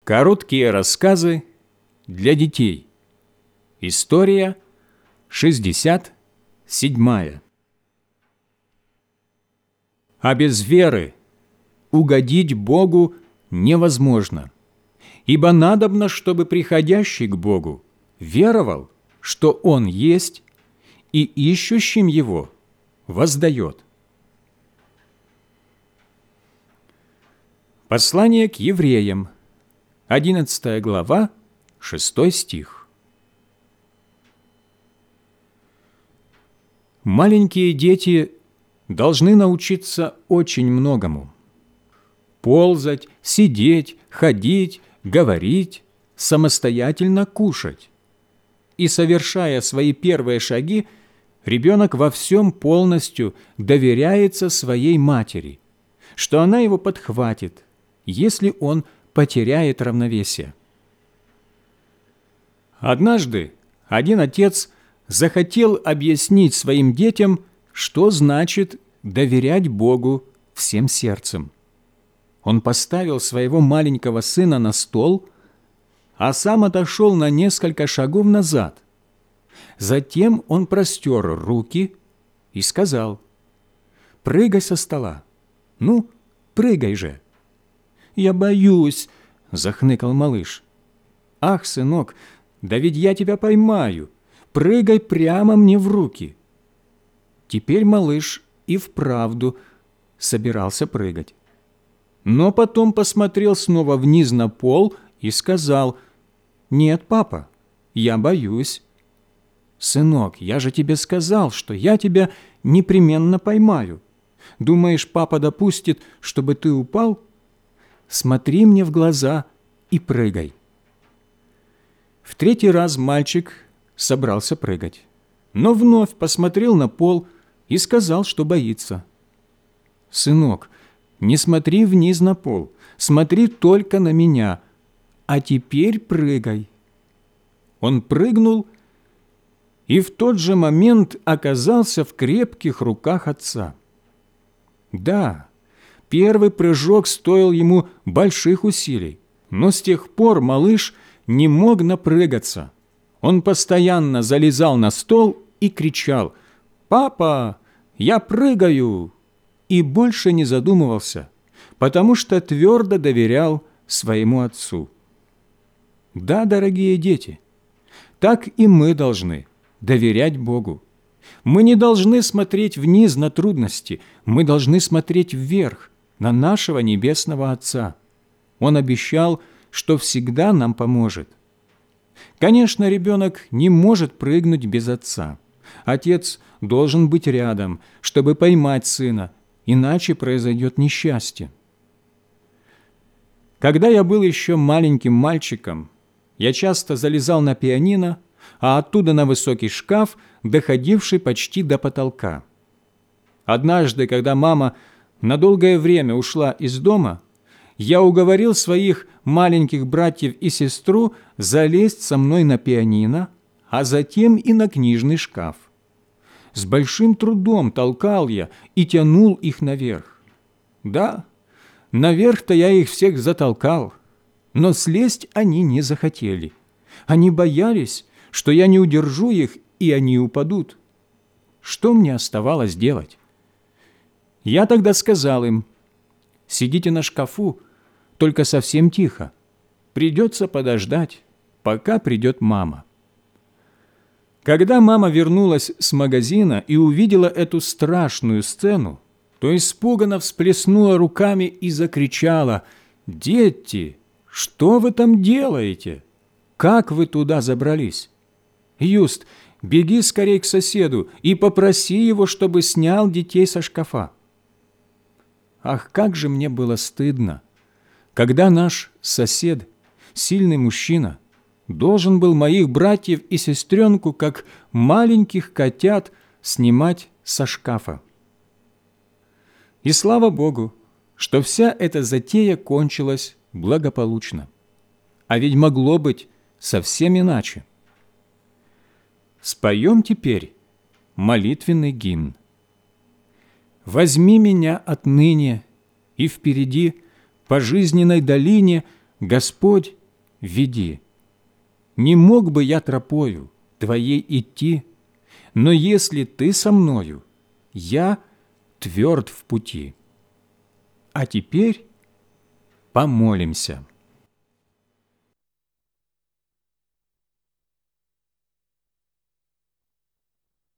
Короткие рассказы для детей. История 67. А без веры угодить Богу невозможно, ибо надобно, чтобы приходящий к Богу веровал, что Он есть, и ищущим Его воздает. Послание к евреям, 11 глава, 6 стих. Маленькие дети должны научиться очень многому. Ползать, сидеть, ходить, говорить, самостоятельно кушать. И, совершая свои первые шаги, ребенок во всем полностью доверяется своей матери, что она его подхватит, если он потеряет равновесие. Однажды один отец захотел объяснить своим детям, что значит доверять Богу всем сердцем. Он поставил своего маленького сына на стол, а сам отошел на несколько шагов назад. Затем он простер руки и сказал: «Прыгай со стола. Ну, прыгай же». «Я боюсь», — захныкал малыш. «Ах, сынок, да ведь я тебя поймаю. Прыгай прямо мне в руки». Теперь малыш и вправду собирался прыгать. Но потом посмотрел снова вниз на пол и сказал: «Нет, папа, я боюсь». «Сынок, я же тебе сказал, что я тебя непременно поймаю. Думаешь, папа допустит, чтобы ты упал? Смотри мне в глаза и прыгай». В третий раз мальчик собрался прыгать, но вновь посмотрел на пол и сказал, что боится. «Сынок, не смотри вниз на пол, смотри только на меня, а теперь прыгай». Он прыгнул и в тот же момент оказался в крепких руках отца. Да, первый прыжок стоил ему больших усилий, но с тех пор малыш не мог напрыгаться. Он постоянно залезал на стол и кричал: «Папа, я прыгаю!» и больше не задумывался, потому что твердо доверял своему отцу. Да, дорогие дети, так и мы должны доверять Богу. Мы не должны смотреть вниз на трудности, мы должны смотреть вверх, на нашего Небесного Отца. Он обещал, что всегда нам поможет. Конечно, ребенок не может прыгнуть без отца. Отец должен быть рядом, чтобы поймать сына, иначе произойдет несчастье. Когда я был еще маленьким мальчиком, я часто залезал на пианино, а оттуда на высокий шкаф, доходивший почти до потолка. Однажды, когда мама на долгое время ушла из дома, я уговорил своих маленьких братьев и сестру залезть со мной на пианино, а затем и на книжный шкаф. С большим трудом толкал я и тянул их наверх. Да, наверх-то я их всех затолкал, но слезть они не захотели. Они боялись, что я не удержу их, и они упадут. Что мне оставалось делать? Я тогда сказал им: «Сидите на шкафу, только совсем тихо. Придется подождать, пока придет мама». Когда мама вернулась с магазина и увидела эту страшную сцену, то испуганно всплеснула руками и закричала: «Дети, что вы там делаете? Как вы туда забрались? Юст, беги скорей к соседу и попроси его, чтобы снял детей со шкафа». Ах, как же мне было стыдно, когда наш сосед, сильный мужчина, должен был моих братьев и сестренку, как маленьких котят, снимать со шкафа. И слава Богу, что вся эта затея кончилась благополучно. А ведь могло быть совсем иначе. Споем теперь молитвенный гимн. «Возьми меня отныне и впереди по жизненной долине Господь, веди. Не мог бы я тропою Твоей идти, но если Ты со мною, я тверд в пути. А теперь помолимся.